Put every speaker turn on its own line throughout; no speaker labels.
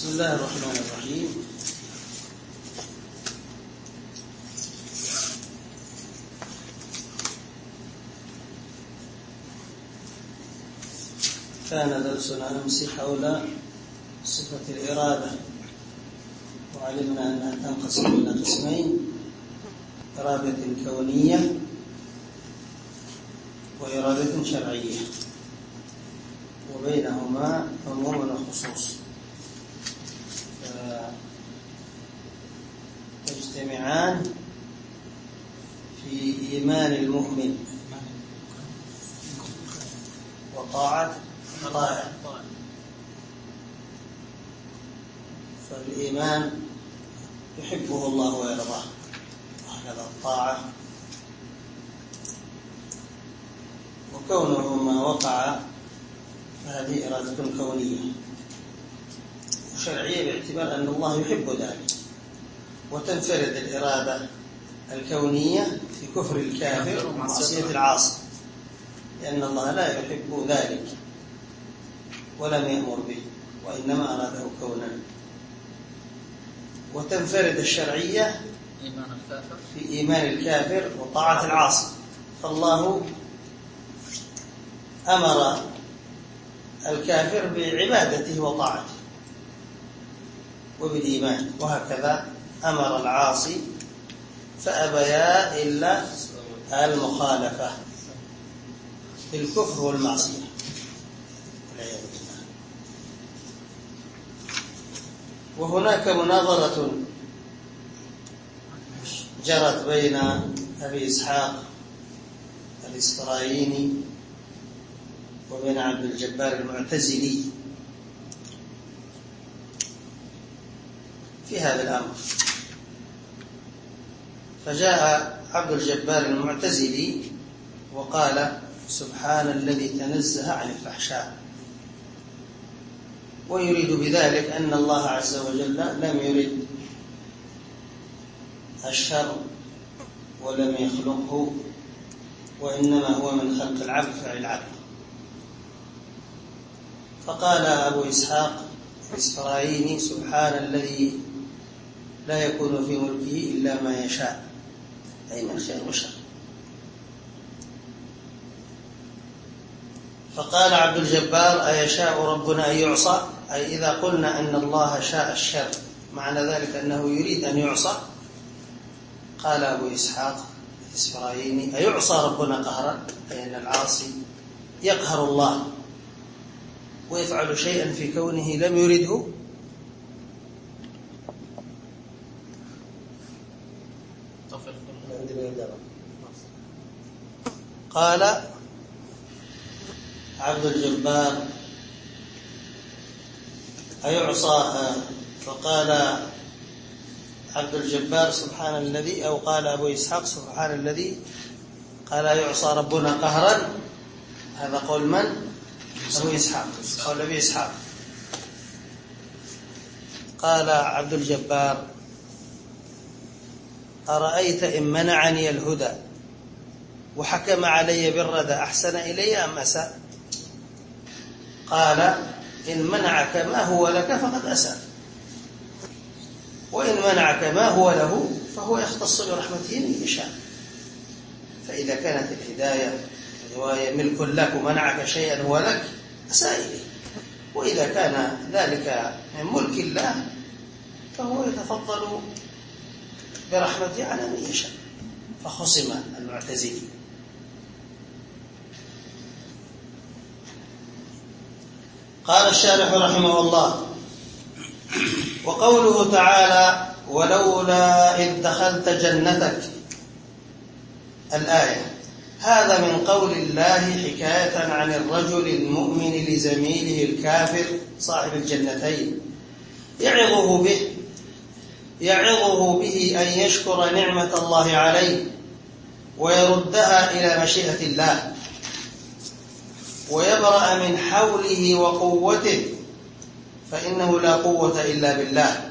بسم الله الرحمن الرحيم. كان درسنا أمس حول صفة الإرادة، وعلمنا أنها تنقسم إلى قسمين: إرادة كونية وإرادة شرعية، وبينهما عموم وخصوص يجتمعان في إيمان المؤمن وطاعة الطائع. فالإيمان يحبه الله ويرضاه، وهكذا الطاعة، وكونه ما وقع هذه إرادة كونية وشرعية، باعتبار أن الله يحب ذلك. وتنفرد الإرادة الكونية في كفر الكافر ومعصية العاصي، لأن الله لا يحب ذلك ولم يأمر به، وإنما أراده كونا. وتنفرد الشرعية في إيمان الكافر وطاعة العاصي، فالله أمر الكافر بعبادته وطاعته وبالإيمان، وهكذا أمر العاصي فأبيا إلا المخالفة في الكفر والمعصية والعياذ بالله. وهناك مناظرة جرت بين أبي إسحاق الإسفرايني وبين عبد الجبار المعتزلي في هذا الأمر. فجاء عبد الجبار المعتزلي وقال: سبحان الذي تنزه عن الفحشاء، ويريد بذلك أن الله عز وجل لم يرد الشر ولم يخلقه، وإنما هو من خلق العبد فعل العبد. فقال أبو إسحاق الإسفرايني: سبحان الذي لا يكون في ملكه إلا ما يشاء، أي من خير وشر. فقال عبد الجبار: أيشاء ربنا أن يعصى؟ أي إذا قلنا أن الله شاء الشر معنى ذلك أنه يريد أن يعصى؟ قال أبو إسحاق الإسفرايني: أيعصى ربنا قهرا؟ أي أن العاصي يقهر الله ويفعل شيئا في كونه لم يرده؟ قال عبد الجبار: أيعصى؟ فقال عبد الجبار: سبحان الذي، أو قال أبو إسحاق: سبحان الذي قال يعصى ربنا قهرا. هذا قول من؟ أبو إسحاق، قول أبي إسحاق. قال عبد الجبار: أرأيت إن منعني الهدى وحكم علي بالردى أحسن إلي أم أساء؟ قال: إن منعك ما هو لك فقد أساء، وإن منعك ما هو له فهو يختص برحمته من يشاء. فإذا كانت الهداية ملك لك ومنعك شيئا هو لك أساء إليه، وإذا كان ذلك من ملك الله فهو يتفضل برحمته على من يشاء. فخصم المعتزلي. قال الشارح رحمه الله: وقوله تعالى: ولولا إذ دخلت جنتك، الآية، هذا من قول الله حكاية عن الرجل المؤمن لزميله الكافر صاحب الجنتين، يعظه به أن يشكر نعمة الله عليه ويردها إلى مشيئة الله، ويبرأ من حوله وقوته، فإنه لا قوة إلا بالله.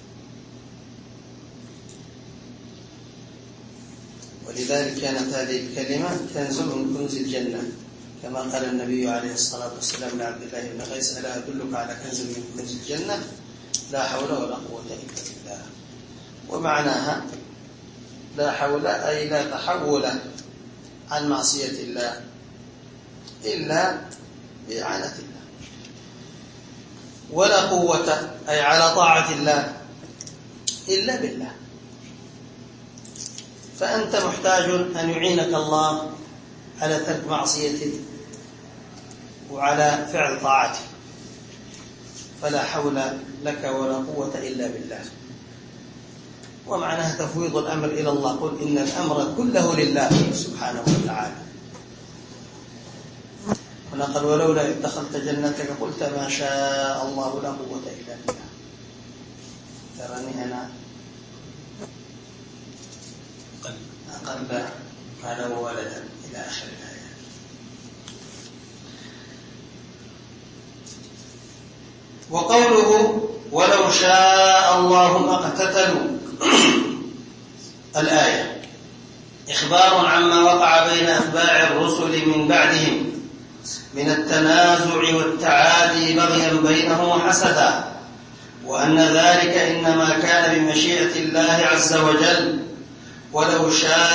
ولذلك كانت هذه الكلمة كنز من كنوز الجنة، كما قال النبي عليه الصلاة والسلام لعبد الله بن قيس: ألا أدلك على كنز من كنوز الجنة؟ لا حول ولا قوة إلا بالله. ومعناها لا حول أي لا تحول عن معصية الله إلا بإعانة الله، ولا قوة أي على طاعة الله إلا بالله. فأنت محتاج أن يعينك الله على ترك معصيته وعلى فعل طاعته، فلا حول لك ولا قوة إلا بالله. ومعناها تفويض الأمر إلى الله، قل إن الأمر كله لله سبحانه وتعالى. ونقل ولولا إذ دخلت جنتك قلت ما شاء الله لا قوة إلا بالله. تراني أنا أقل مالا وولدا إلى آخر الآية. وقوله ولو شاء الله ما اقتتلوا الآية إخبار عما وقع بين أتباع الرسل من بعدهم من التنازع والتعادي بغيا بينهم وحسدا، وأن ذلك إنما كان بمشيئة الله عز وجل، ولو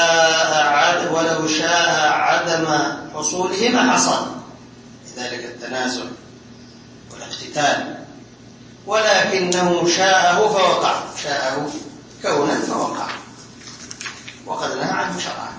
شاء عدم حصوله ما حصل، لذلك التنازع والاقتتال، ولكنه شاءه فوقع، شاءه كونا فوقع، وقد نهى عنه شرعا.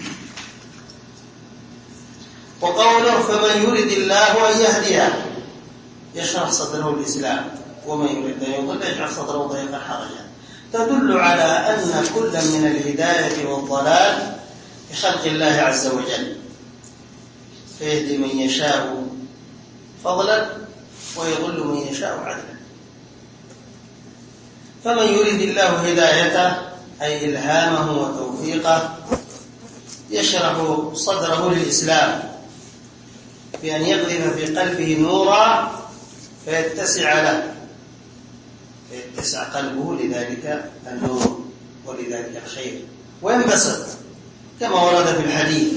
وقوله فمن يريد الله أن يهديه يشرح صدره الإسلام، ومن يريد أن يضل يجعل صدره ضيقا حرجا، تدل على أن كل من الهداية والضلال بخلق الله عز وجل، فيهدي من يشاء فضلا ويضل من يشاء عدلا. فمن يريد الله هدايته أي إلهامه وتوفيقه يشرح صدره للإسلام بأن يقذف في قلبه نورا فيتسع له، فيتسع قلبه لذلك النور ولذلك الخير وينبسط كما ورد في الحديث.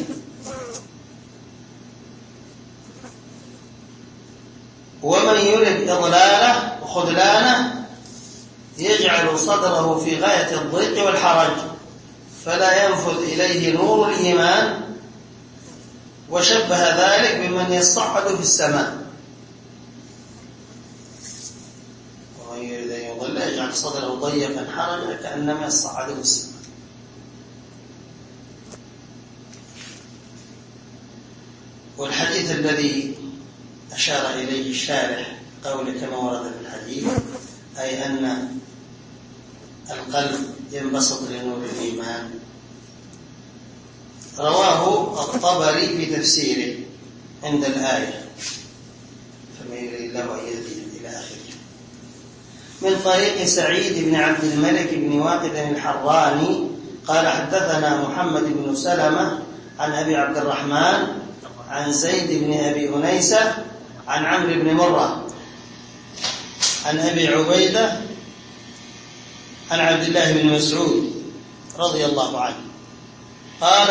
ومن يريد إضلاله وخذلانه يجعل صدره في غاية الضيق والحرج فلا ينفذ إليه نور الإيمان، وشبه ذلك بمن يصعد في السماء. ومن يريد أن يضل يجعل صدره ضيقا حرجا كأنما يصعد في السماء. والحديث الذي أشار إليه الشارح قول كما ورد في الحديث أي أن القلب ينبسط لنور الإيمان، رواه الطبري في تفسيره عند الآية فمن يريد الله أن يهديه إلى آخره، من طريق سعيد بن عبد الملك بن واقد الحراني قال حدثنا محمد بن سلمة عن أبي عبد الرحمن عن زيد بن أبي أنيسة عن عمرو بن مرة عن أبي عبيدة عن عبد الله بن مسعود رضي الله عنه قال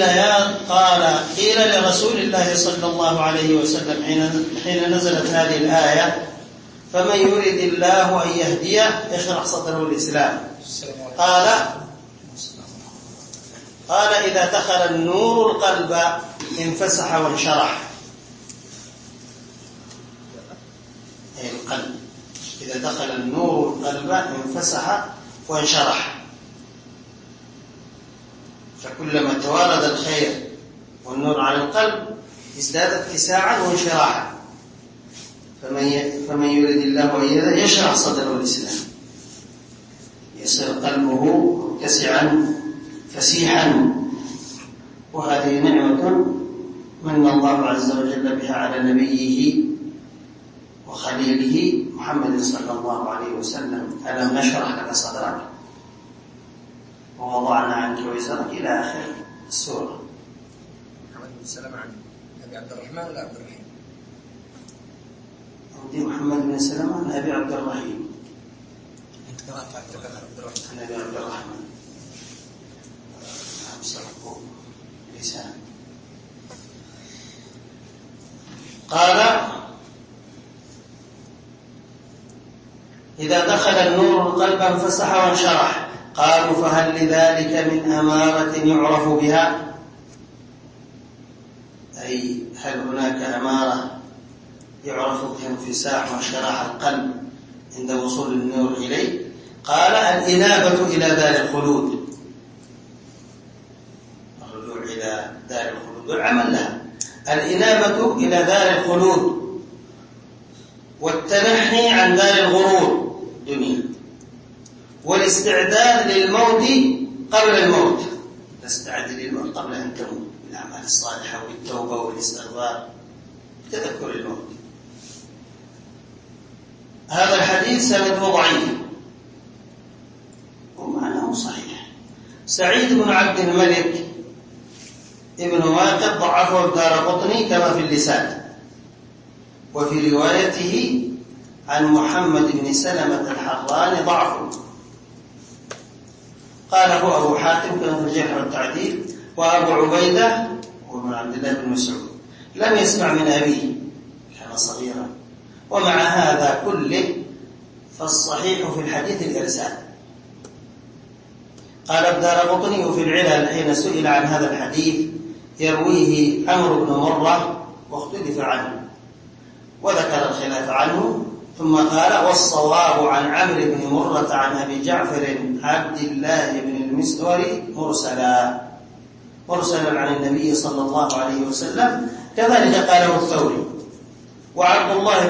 قيل لرسول الله صلى الله عليه وسلم حين نزلت هذه الآية فمن يريد الله أن يهديه يشرح صدره الإسلام، قال إذا دخل النور القلب انفسح وانشرح. أي القلب إذا دخل النور القلب انفسح وانشرح، فكلما توارد الخير والنور على القلب ازداد اتساعا وانشراحا. فمن يريد الله أن يشرح صدره الإسلام يصير قلبه متسعا فسيحا، وهذه نعمة من الله عز وجل بها على نبيه وخليله محمد صلى الله عليه وسلم. ألم نشرح لك صدرك ووضعنا عنك وزرك إلى آخر السورة.
محمد بن سلمة عن أبي عبد الرحمن ولا عبد الرحيم؟
عندي محمد بن سلمة عن أبي عبد الرحيم.
أنت قرأت عبد الرحمن
عن أبي عبد الرحمن سبقوا لسان. إذا دخل النور القلب انفسح وانشرح. قالوا فهل لذلك من أمارة يعرف بها؟ أي هل هناك أمارة يعرف بها انفساح وانشراح القلب عند وصول النور إليه؟ قال الإنابة إلى دار الخلود، الرجوع إلى دار الخلود والعمل لها. الإنابة إلى دار الخلود والتنحي عن دار الغرور الدنيا، والاستعداد للموت قبل الموت، تستعد للموت قبل أن تموت بالأعمال الصالحة والتوبة والاستغفار، تذكر الموت. هذا الحديث سنده ضعيف ومعناه صحيح. سعيد بن عبد الملك ابن واقد ضعفه الدارقطني كما في اللسان، وفي روايته عن محمد بن سلمة الحراني ضعفه، قاله أبو حاتم كما في الجرح والتعديل. وأبو عبيدة وابن عبد الله بن مسعود لم يسمع من أبيه، كان صغيرا. ومع هذا كله فالصحيح في الحديث الإرسال. قال الدارقطني في العلل حين سئل عن هذا الحديث يرويه عمرو بن مرة واختلف عنه وذكر الخلاف عنه، ثم قال والصواب عن عمرو بن مرة عن أبي جعفر عبد الله بن المسور مرسلا عن النبي صلى الله عليه وسلم، كذلك قاله الثوري. وعبد الله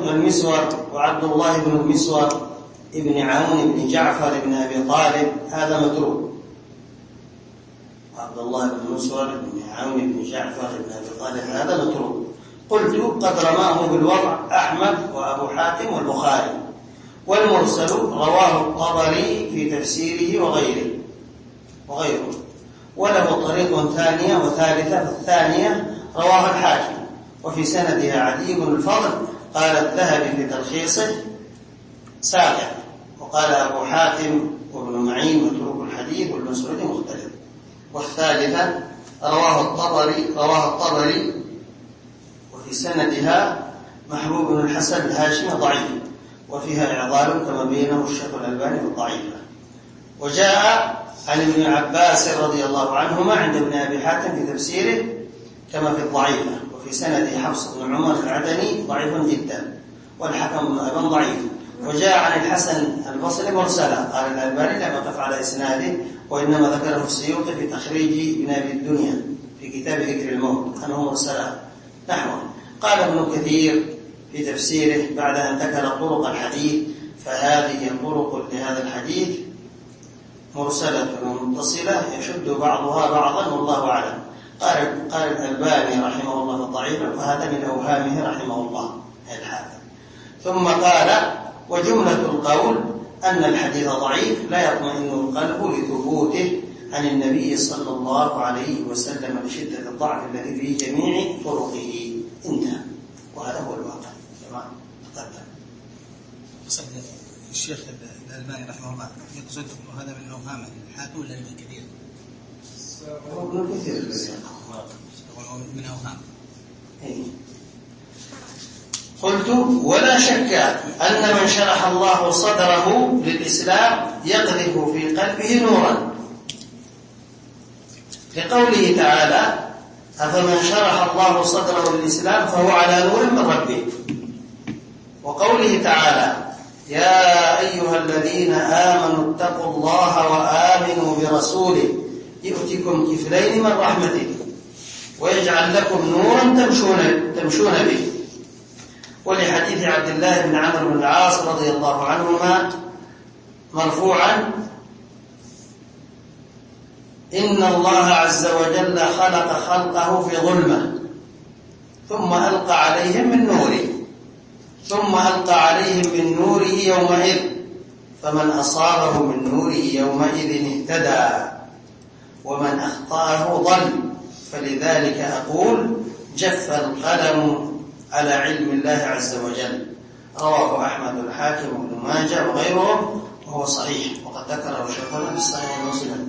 بن المسور ابن عون بن جعفر بن أبي طالب هذا متروك. عبد الله بن المسور بن عون بن جعفر بن أبي طالب هذا متروك. قلت قد رماه بالوضع أحمد وأبو حاتم والبخاري. والمرسل رواه الطبري في تفسيره وغيره، وله طريق ثانية وثالثة. فالثانية رواه الحاكم وفي سندها عدي بن الفضل، قال الذهبي في تلخيصه ساقط، وقال أبو حاتم وابن معين متروك الحديث والمسعود مختلف. والثالثة رواه الطبري وفي سندها محبوب بن الحسن الهاشمي ضعيف، وفيها إعضال كما بينه الشيخ الألباني الضعيفة. وجاء عن ابن عباس رضي الله عنهما عند ابن أبي حاتم في تفسيره كما في الضعيفة، وفي سنده حفص بن عمر العدني ضعيف جدا، والحكم بن أبان ضعيف. وجاء عن الحسن البصري مرسلا، قال الألباني لم يقف على إسناده، وإنما ذكره السيوطي في تخريج ابن أبي الدنيا في كتاب ذكر الموت أنه مرسلا نحوه. قال ابن كثير في تفسيره بعد أن ذكر طرق الحديث فهذه طرق لهذا الحديث مرسلة ومتصلة يشد بعضها بعضا والله أعلم. قال الألباني رحمه الله في الضعيف فهذا من أوهامه رحمه الله الحافظ. ثم قال وجملة القول أن الحديث ضعيف لا يطمئن القلب لثبوته عن النبي صلى الله عليه وسلم لشدة الضعف الذي في جميع طرقه. انتهى، وهذا هو الواقع. تمام. تقدم.
قصد الشيخ الألباني رحمه الله يقصد هذا من أوهامه الحاكم ولا ابن كثير؟
ابن كثير
من أوهام.
قلت ولا شك أن من شرح الله صدره للإسلام يقذف في قلبه نورا، لقوله تعالى أفمن شرح الله صدره للإسلام فهو على نور من ربه، وقوله تعالى يا أيها الذين آمنوا اتقوا الله وآمنوا برسوله يؤتكم كفلين من رحمته ويجعل لكم نورا تمشون به. ولحديث عبد الله بن عمرو بن العاص رضي الله عنهما مرفوعا إن الله عز وجل خلق خلقه في ظلمة ثم ألقى عليهم من نوره يومئذ فمن أصابه من نوره يومئذ اهتدى ومن أخطأه ضل. فلذلك أقول جف القلم على علم الله عز وجل. رواه أحمد والحاكم وابن ماجه وغيرهم وهو صحيح، وقد ذكره شيخنا في الصحيح المسلم.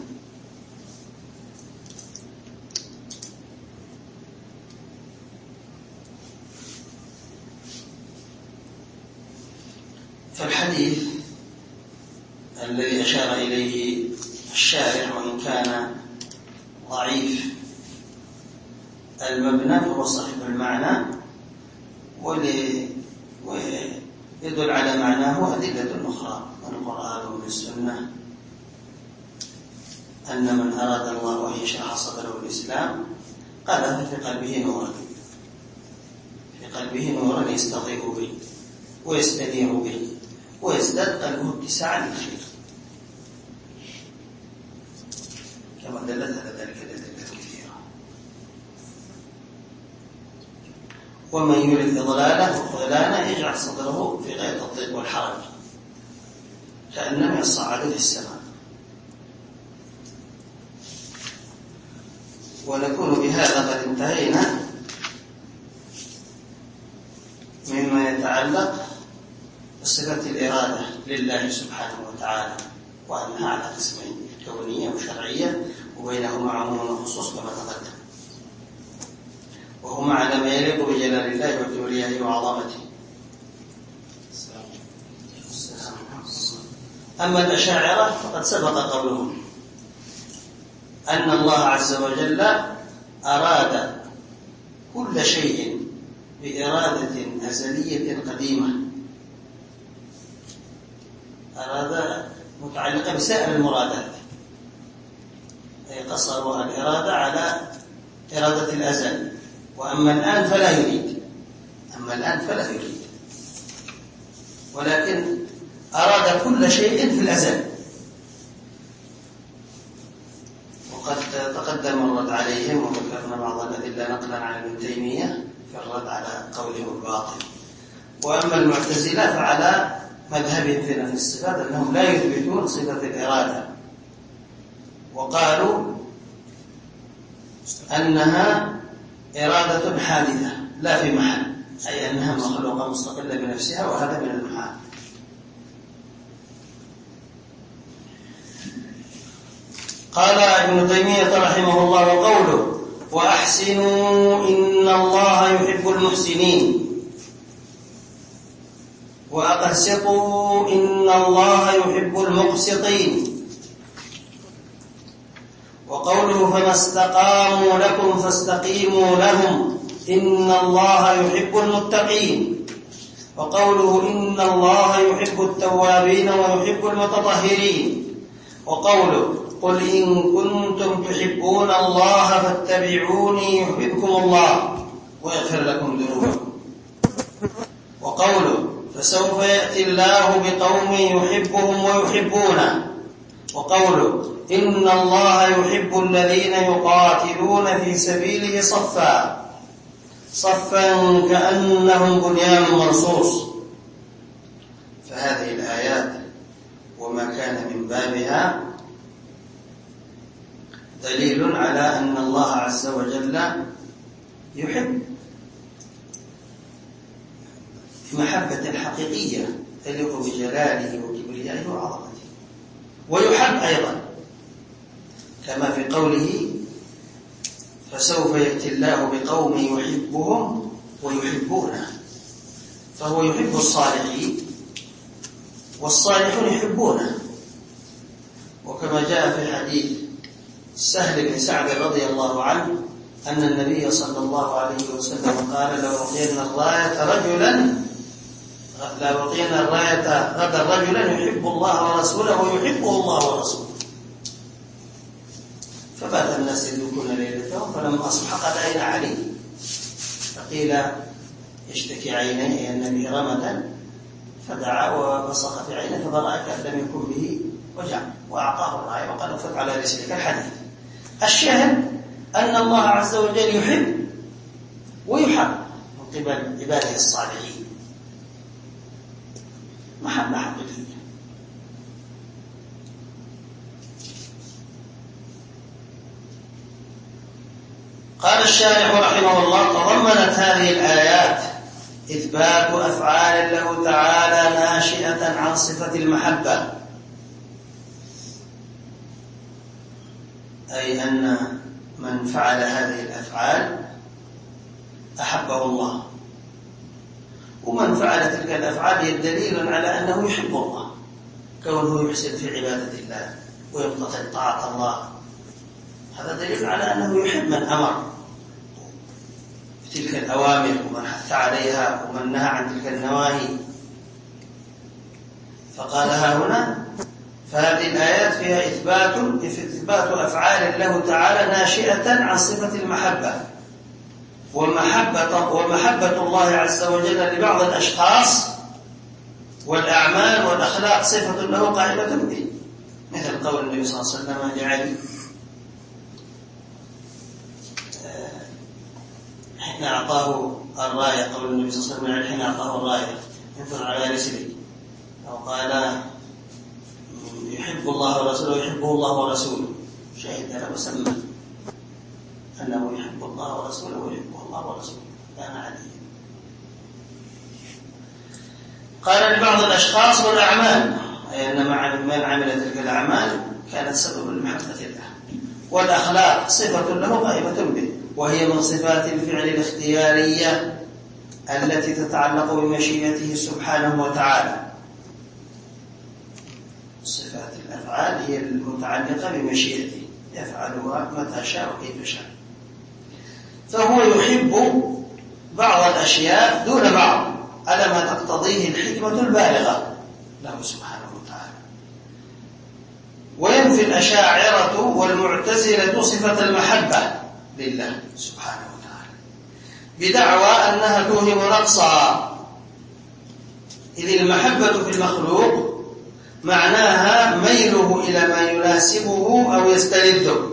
فالحديث الذي أشار إليه الشارع وإن كان ضعيف المبنى فهو صحيح المعنى ويدل على معناه أدلة أخرى من القرآن ومن السنة أن من أراد الله أن يشرح صدره الإسلام قذف في قلبه نورا، في قلبه نورا يستضيء به ويستنير به ويزداد قلبه اتساعا للخير، كما دلت على ذلك الأدلة كثيرة. ومن يرد ضلالا يجعل صدره في غاية الضيق والحرج كأنما يصعد في السماء. ونكون بهذا قد انتهينا مما يتعلق بصفة الإرادة لله سبحانه وتعالى، وأنها على قسمين كونية وشرعية وبينهما عموم وخصوص كما تقدم، وهما على ما يليق بجلال الله وكبريائه وعظمته. أما الأشاعرة فقد سبق قولهم أن الله عز وجل أراد كل شيء بإرادة أزلية قديمة، أراد متعلقة بسائر المرادات، أي قصروا الإرادة على إرادة الأزل. وأما الآن فلا يريد، ولكن أراد كل شيء في الأزل. وقد تقدم الرد عليهم وذكرنا بعض الأدلة نقلا عن ابن تيمية في الرد على قولهم الباطل. وأما المعتزلة فعلى مذهبهم في نفي الصفات أنهم لا يثبتون صفة الإرادة، وقالوا أنها إرادة حادثة لا في محل، أي أنها مخلوقة مستقلة بنفسها، وهذا من المحال. قال ابن تيمية رحمه الله وقوله وأحسنوا إن الله يحب المحسنين وأقسطوا إن الله يحب المقسطين. وقوله فما استقاموا لكم فاستقيموا لهم إن الله يحب المتقين. وقوله إن الله يحب التوابين ويحب المتطهرين. وقوله قل إن كنتم تحبون الله فاتبعوني يحببكم الله ويغفر لكم ذنوبكم. وقوله فسوف يأتي الله بقوم يحبهم ويحبونه. وقوله إن الله يحب الذين يقاتلون في سبيله صفا كأنهم بنيان مرصوص. فهذه الآيات وما كان من بابها دليل على أن الله عز وجل يحب محبة حقيقية تليق بجلاله وكبريائه وعظمته، ويحب أيضا كما في قوله فسوف يأتي الله بقوم يحبهم ويحبونه. فهو يحب الصالحين والصالحون يحبونه، وكما جاء في حديث سهل بن سعد رضي الله عنه أن النبي صلى الله عليه وسلم قال لو أعطينا الراية غدا رجلا يحب الله ورسوله ويحبه الله ورسوله. فبات الناس يدركون ليلتهم فلما أصبح قد عين عليه، فقيل يشتكي عينيه أن به رمدا، فدعا وبصق في عينه فبرأ كأن لم يكن به وجع، وأعطاه الراية وقال انفض على رسلك. الحديث الشاهد أن الله عز وجل يحب ويحب من قبل عباده الصالحين محبة حقيقية. قال الشارح رحمه الله تضمنت هذه الآيات إثبات أفعال له تعالى ناشئة عن صفة المحبة، أي أن من فعل هذه الأفعال أحبه الله، ومن فعل تلك الأفعال هي دليل على أنه يحب الله، كونه يحسن في عبادة الله ويمتثل طاعة الله، هذا دليل على أنه يحب من أمر بتلك الأوامر ومن حث عليها ومن نهى عن تلك النواهي. فقالها هنا، فهذه الآيات فيها إثبات أفعال له تعالى ناشئة عن صفة المحبة، ومحبة الله عز وجل لبعض الأشخاص والأعمال والأخلاق صفة له قائمة به، مثل قول النبي صلى الله عليه وسلم لعلي حين أعطاه الراية، قول النبي صلى الله عليه وسلم حين أعطاه الراية انظر على رسله، أو قال يحب الله ورسوله يحبه الله ورسوله، شهد له وسمى أنه يحب الله ورسوله ويحبه الله ورسوله، كان عليه. قال لبعض الأشخاص والأعمال، أي أن من عمل تلك الأعمال كانت سبب لمحبة الله، والأخلاق صفة له قائمة به، وهي من صفات الفعل الاختيارية التي تتعلق بمشيئته سبحانه وتعالى. صفات الأفعال هي المتعلقة بمشيئته، يفعلها متى شاء وكيف شاء، فهو يحب بعض الأشياء دون بعض على ما تقتضيه الحكمة البالغة له سبحانه وتعالى. وينفي الأشاعرة والمعتزلة صفة المحبة لله سبحانه وتعالى بدعوى أنها توهم نقصا، إذ المحبة في المخلوق معناها ميله إلى ما يناسبه أو يستلذه،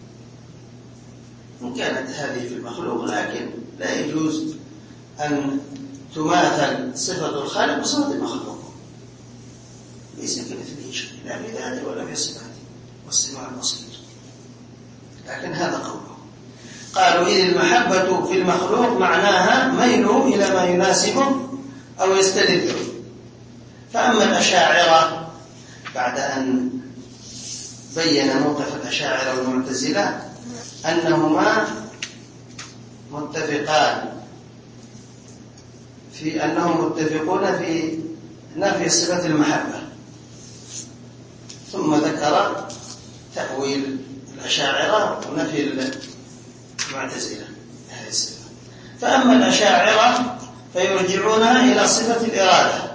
إن كانت هذه في المخلوق، لكن لا يجوز أن تماثل صفة الخالق بصفة المخلوق، ليس كمثله شيء لا في ذاته ولا في صفاته والسميع البصير. لكن هذا قوله، قالوا إذ المحبة في المخلوق معناها ميله إلى ما يناسبه أو يستلذه. فأما الأشاعرة بعد أن بين موقف الأشاعرة والمعتزلة أنهما متفقون في نفي صفة المحبة، ثم ذكر تأويل الأشاعرة ونفي المعتزلة هذه الصفة. فأما الأشاعرة فيرجعونها إلى صفة الإرادة،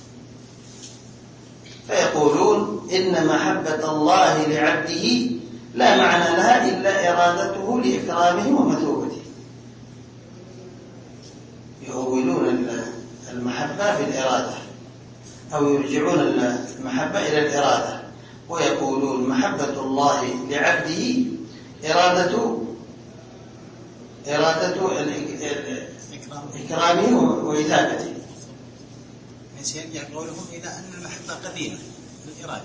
فيقولون إن محبة الله لعبده لا معنى لها إلا إرادته لإكرامه ومثوبته. يؤولون المحبة بالإرادة، أو يرجعون المحبة إلى الإرادة، ويقولون محبة الله لعبده إرادة إكرامه وإثابته.
سيرجع قولهم إلى أن المحبة قديمة بالإرادة،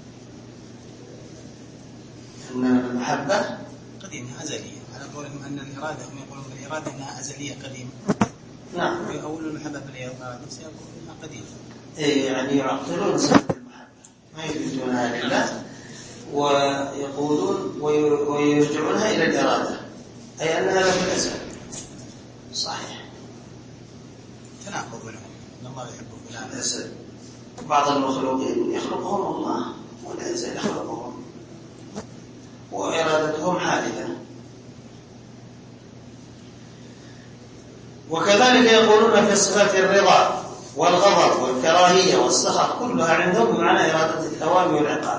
أن المحبة
قديمة أزلية، على قولهم أن الإرادة، هم يقولون بالإرادة أنها أزلية قديمة.
نعم.
ويقولون المحبة بالإرادة سيقولون أنها قديمة.
يعني يعطلون صفة المحبة، ما يثبتونها لله، ويقولون ويرجعونها إلى الإرادة، أي أنها له في الأزل. صحيح.
تناقض لهم أن الله يحبه فلان.
الأزل بعض المخلوقين يخلقهم الله ولا يزال يخلقهم، وإرادتهم حادثة. وكذلك يقولون في صفات الرضا والغضب والكراهية والسخط، كلها عندهم بمعنى إرادة الثواب والعقاب.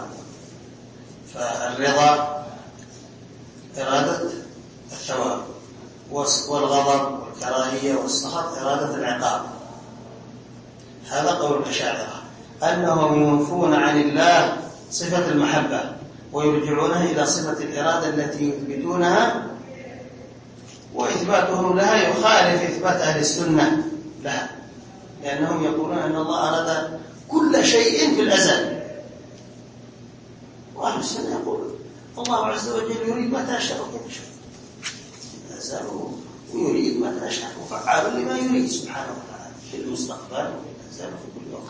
فالرضا إرادة الثواب، والغضب والكراهية والسخط إرادة العقاب. هذا قول الأشاعرة، أنهم ينفون عن الله صفة المحبة ويرجعونها إلى صفة الإرادة التي يثبتونها، وإثباتهم لها يخالف إثبات أهل السنة لها، لأنهم يقولون أن الله أراد كل شيء في الأزل، وأهل السنة يقول الله عز وجل يريد ما تشاء وكيف شاء، الأزل ويريد ما تشاء وفعال لما يريد سبحانه وتعالى في المستقبل وفي الأزل وفي كل وقت،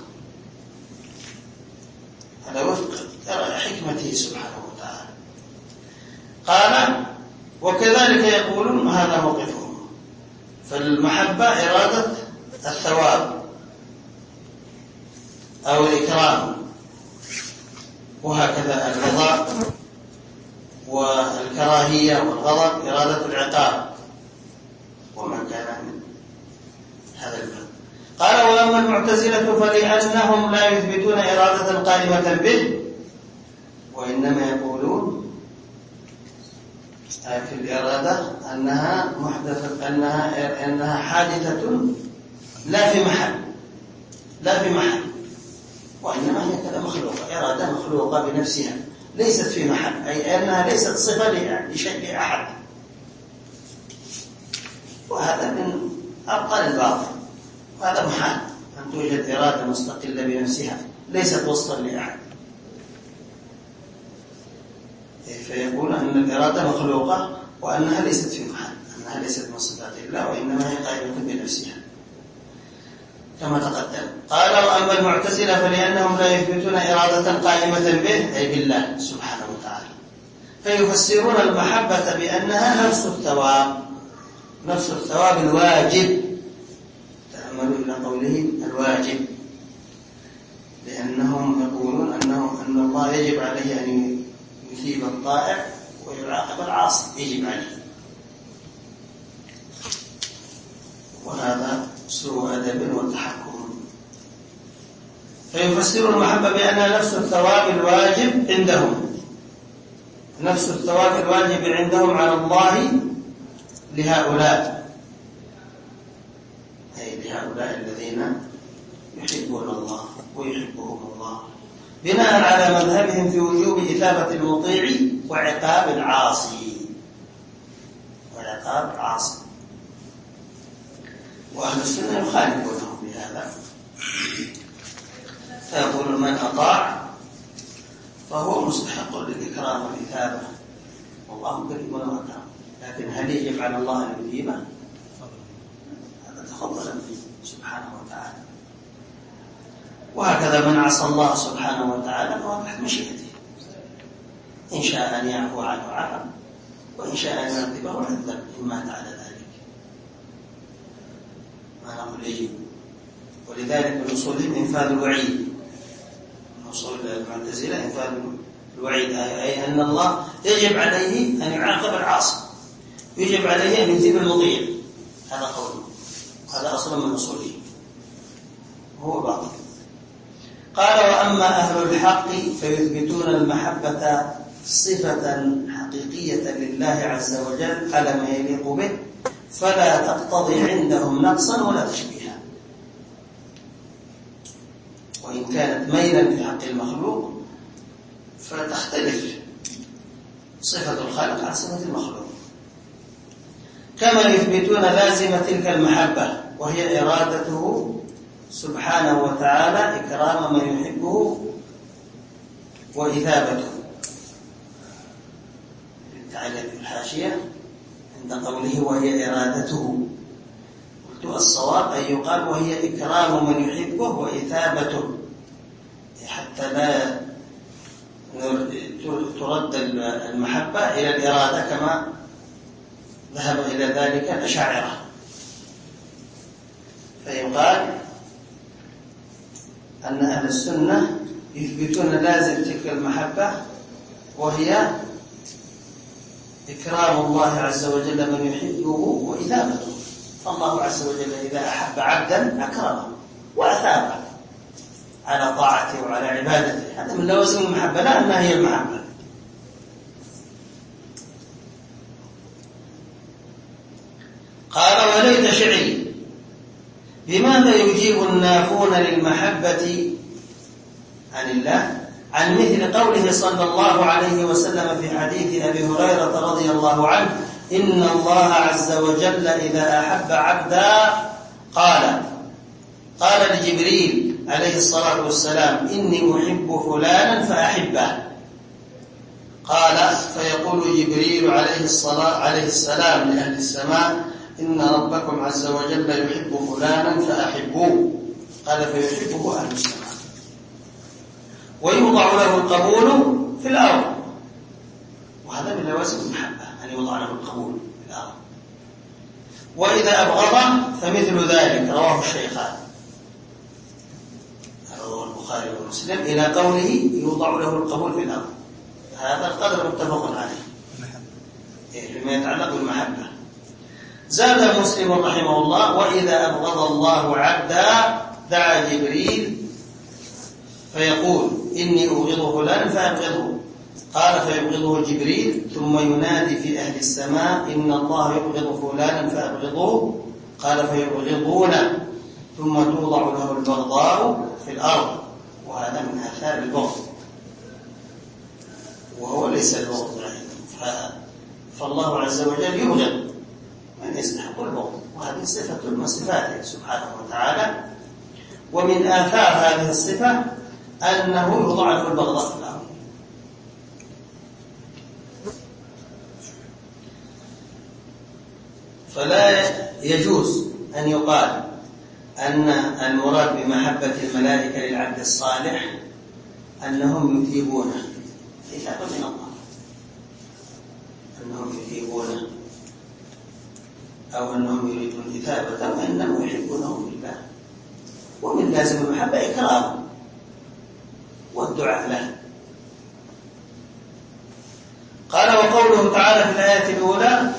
هذا وفق حكمته سبحانه وتعالى. قال وكذلك يقولون، هذا موقفهم، فالمحبة إرادة الثواب أو الإكرام، وهكذا الرضا والكراهية والغضب إرادة العقاب وما كان من هذا الباب. قال: وأما المعتزلة فلأنهم لا يثبتون إرادة قائمة به، وإنما يقولون في الإرادة أنها محدثة، أنها حادثة لا في محل، وإنما هي كذا مخلوقة، إرادة مخلوقة بنفسها ليست في محل، أي أنها ليست صفة لشيء أحد. وهذا من أبطال الباطل، وهذا محال أن توجد إرادة مستقلة بنفسها ليست وصفا لأحد. فيقول أن الإرادة مخلوقة وأنها ليست في محل، أنها ليست من صفات الله، وإنما هي قائمة بنفسها كما تقدم. قال: وأما المعتزلة فلأنهم لا يثبتون إرادة قائمة به، أي بالله سبحانه وتعالى، فيفسرون المحبة بأنها نفس الثواب الواجب. تأملوا إلى قوله الواجب، لأنهم يقولون أن الله يجب عليه أن يثيب الطائع ويعاقب العاصي، يجب عليه، وهذا سوء أدب وتحكم. فيفسرون المحبة بأنها نفس الثواب الواجب عندهم، نفس الثواب الواجب عندهم على الله لهؤلاء، أي لهؤلاء الذين يحبون الله ويحبهم الله، بناء على مذهبهم في وجوب إثابة المطيع وعقاب العاصي. وأهل السنة يخالفونهم بهذا، فيقول: من أطاع فهو مستحق للإكرام والإثابة، والله كريم وأكرم، لكن هل يجب على الله أن يثيبه؟ هذا تفضل فيه سبحانه وتعالى. وهكذا من عصى الله سبحانه وتعالى فهو تحت مشيئته، إن شاء أن يعفو عنه عفا، وإن شاء أن يعذبه عذب، إن مات على ذلك. ما نقول يجب، ولذلك من أصولهم إنفاذ الوعيد، من أصول المعتزلة إنفاذ الوعيد، أي أن الله يجب عليه أن يعاقب العاصي، يجب عليه أن يثيب المطيع، هذا قوله، هذا أصل من أصوله، هو باطل. قال: وأما أهل الحق فيثبتون المحبة صفة حقيقية لله عز وجل على ما يليق به، فلا تقتضي عندهم نقصا ولا تشبيها، وإن كانت ميلا في حق المخلوق فتختلف صفة الخالق عن صفة المخلوق. كما يثبتون لازمة تلك المحبة، وهي إرادته سبحانه وتعالى إكرام من يحبه وإثابته. تعالى في الحاشية عند قوله وهي إرادته، قلت الصواب أن يقال وهي إكرام من يحبه وإثابته، حتى لا ترد المحبة إلى الإرادة كما ذهب إلى ذلك الأشاعرة. فيقال أن أهل السنة يثبتون لازم تلك المحبة، وهي إكرام الله عز وجل من يحبه وإثابته. فالله عز وجل إذا أحب عبدا أكرمه وأثابه على طاعته وعلى عبادته، هذا من لوازم المحبة، لا أنها هي المحبة. قال: وليت شعري بماذا يجيب النافون للمحبة عن الله عن مثل قوله صلى الله عليه وسلم في حديث أبي هريرة رضي الله عنه: إن الله عز وجل إذا أحب عبدا قال لجبريل عليه الصلاة والسلام: إني أحب فلانا فأحبه. قال: فيقول جبريل عليه السلام لأهل السماء: إن ربكم عز وجل يحب فلانا فأحبوه. قال: فيحبه أهل السماء، ويوضع له القبول في الأرض. وهذا من لوازم المحبة، أن يوضع له القبول في الأرض. وإذا أبغض فمثل ذلك، رواه الشيخان. رواه البخاري ومسلم إلى قوله يوضع له القبول في الأرض. هذا القدر متفق عليه فيما يتعلق بالمحبة. زاد مسلم رحمه الله: وإذا أبغض الله عبدا دعا جبريل فيقول إني أبغض فلان فأبغضه، قال فيبغضه جبريل ثم ينادي في أهل السماء إن الله يبغض فلانا فأبغضوه، قال فيبغضونه، ثم توضع له البغضاء في الأرض. وهذا من آثار البغض، وهو ليس البغض فالله عز وجل يبغض من يستحق البغض، وهذه صفة من صفاته سبحانه وتعالى. ومن آثار هذه الصفة أنه يوضع له البغضاء في الأرض. فلا يجوز أن يقال أن المراد بمحبة الملائكة للعبد الصالح أنهم يثيبونه، إثابة من الله، أنهم يثيبونه أو أنهم يريدون إثابة، وإنما يحبونهم بالله. ومن لازم المحبة إكرامه والدعاء له. قال: وقوله تعالى في الآية الأولى: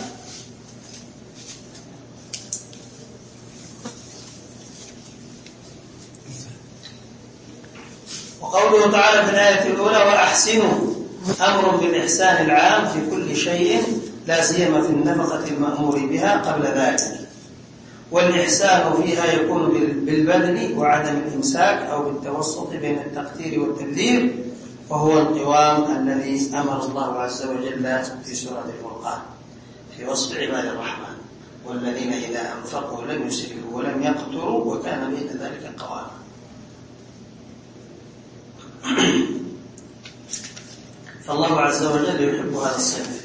وقوله تعالى في الآية الأولى: وأحسنوا، أمر بالإحسان العام في كل شيء، لا سيما في النفقة المأمور بها قبل ذلك. والإحسان فيها يكون بالبذل وعدم الإمساك أو بالتوسط بين التقدير والتبذير، وهو القوام الذي أمر الله عز وجل في سورة الفرقان في وصف عباد الرحمن: والذين إذا أنفقوا لم يسرفوا ولم يقتروا وكان بين ذلك قواما. فالله عز وجل يحب هذا الصنف.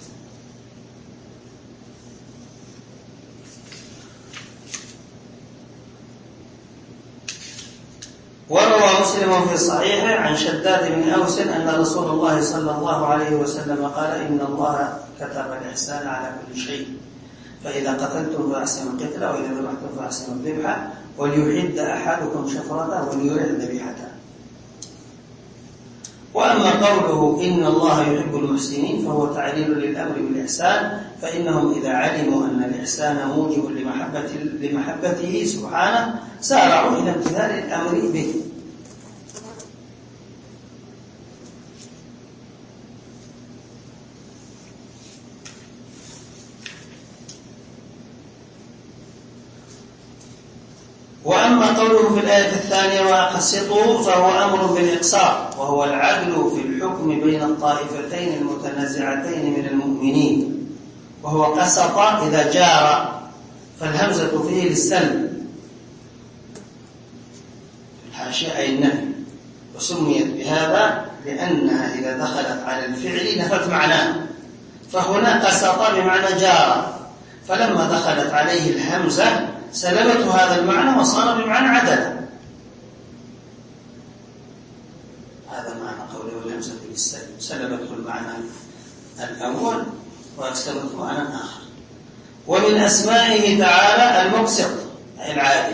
وروى مسلم في صحيحه عن شداد بن أوس أن رسول الله صلى الله عليه وسلم قال: إن الله كتب الإحسان على كل شيء، فإذا قتلتم فأحسنوا القتلة، وإذا ذبحتم فأحسنوا الذبحة، وليحد أحدكم شفرته وليرح ذبيحته. وأما قوله إن الله يحب المحسنين فهو تعليل للأمر بالإحسان، فإنهم إذا علموا أن الإحسان موجب لمحبته سبحانه سارعوا إلى امتثال الأمر به. وأما قوله في الآية الثانية: وأقسطوا، فهو أمر بالإقساط، وهو العدل في الحكم بين الطائفتين المتنازعتين من المؤمنين. وهو قسط إذا جار، فالهمزة فيه للسلب، الحاشية أي النفي، وسميت بهذا لأنها إذا دخلت على الفعل نفت معناه، فهنا قسط بمعنى جار، فلما دخلت عليه الهمزة سلبته هذا المعنى وصار بمعنى عدل. هذا معنى قوله والهمزة بالسلب، سلبته المعنى الأول وأكسبته معنى آخر. ومن أسمائه تعالى المقسط أي العادل.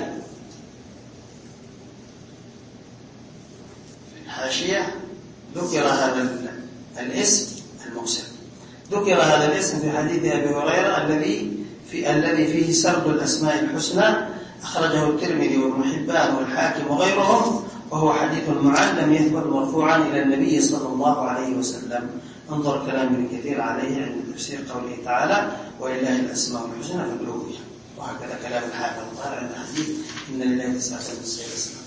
في الحاشية ذكر هذا الاسم المقسط، ذكر هذا الاسم في حديث أبي هريرة الذي فيه سرد الأسماء الحسنى، أخرجه الترمذي وابن حبان والحاكم وغيرهم، وهو حديث معن لم يثبت مرفوعا إلى النبي صلى الله عليه وسلم. انظر كلام ابن كثير عليه عند تفسير قوله تعالى: ولله الأسماء الحسنى فادعوه بها. وهكذا كلام الحافظ قال عند حديث إن لله 99 اسما.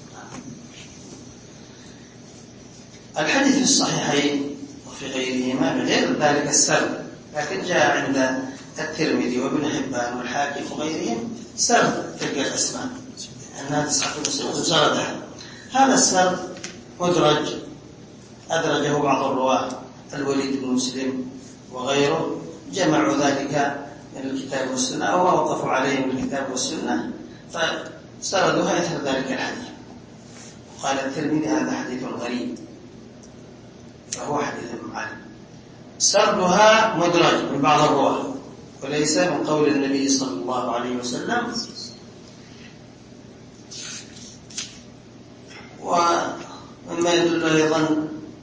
الحديث في الصحيحين وفي غيرهما بغير ذلك السرد، لكن جاء عند الترمذي وابن حبان والحاكم وغيرهم سرد تلك الأسماء أنها 99 سردها. هذا السرد مدرج أدرجه بعض الرواة، الوليد بن مسلم وغيره، جمعوا ذلك من الكتاب والسنة أو وقفوا عليه من الكتاب والسنة فسردوها إثر ذلك الحديث. وقال الترمذي هذا حديث غريب، فهو حديث معلم. سردها مدرج من بعض الرواة وليس من قول النبي صلى الله عليه وسلم. ومما يدل أيضا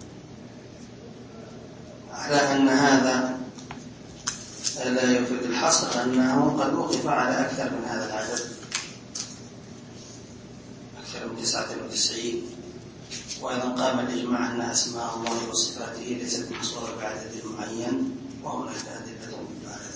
على أن هذا لا يفيد الحصر أنه قد وقف على أكثر من هذا العدد، أكثر من 99، وأيضا قام الإجماع أن أسماء الله وصفاته ليست محصورة بعدد معين، وهناك أدلة على ذلك.